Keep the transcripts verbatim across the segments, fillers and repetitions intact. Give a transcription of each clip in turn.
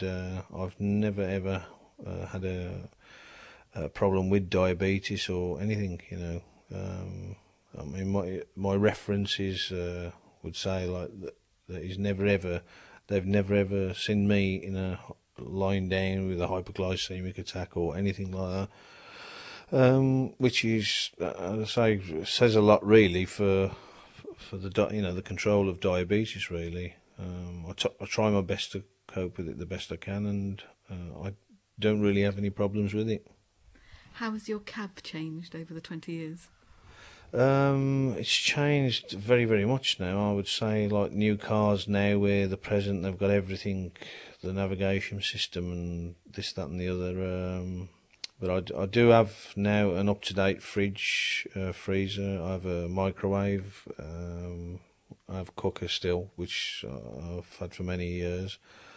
and uh, I've never ever uh, had a, a problem with diabetes or anything. You know, um, I mean, my my references uh, would say like that, that he's never ever, they've never ever seen me in a lying down with a hypoglycemic attack or anything like that. Um, which is, uh, as I say, says a lot really for for the di- you know the control of diabetes really. Um, I, t- I try my best to cope with it the best I can, and uh, I don't really have any problems with it. How has your cab changed over the twenty years? Um, it's changed very, very much now. I would say, like new cars now, where the present they've got everything, the navigation system and this, that, and the other. Um, but I, d- I do have now an up-to-date fridge, uh, freezer. I have a microwave. Um, I have a cooker still, which uh, I've had for many years.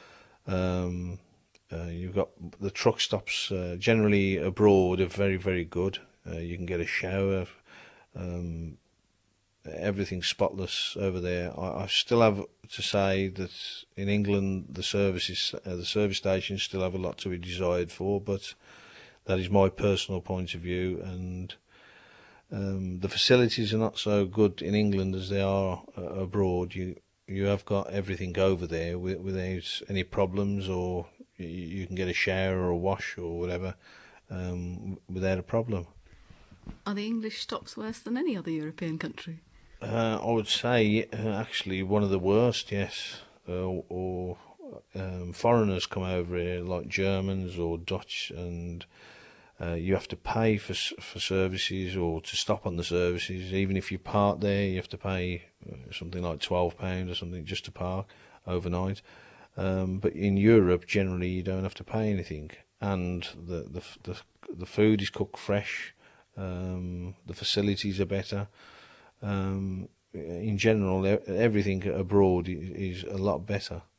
Um, uh, you've got the truck stops uh, generally abroad are very, very good. Uh, you can get a shower. Um, Everything's spotless over there. I, I still have to say that in England the services, uh, the service stations still have a lot to be desired for, but that is my personal point of view. And um, the facilities are not so good in England as they are uh, abroad. You you have got everything over there wi- without any problems, or you, you can get a shower or a wash or whatever um, without a problem. Are the English stops worse than any other European country? Uh, I would say uh, actually one of the worst, yes. Uh, or um, foreigners come over here, like Germans or Dutch, and uh, you have to pay for for services or to stop on the services. Even if you park there, you have to pay uh, something like twelve pound or something just to park overnight. Um, but in Europe, generally, you don't have to pay anything, and the the the, the food is cooked fresh. Um, the facilities are better. Um, in general, everything abroad is a lot better.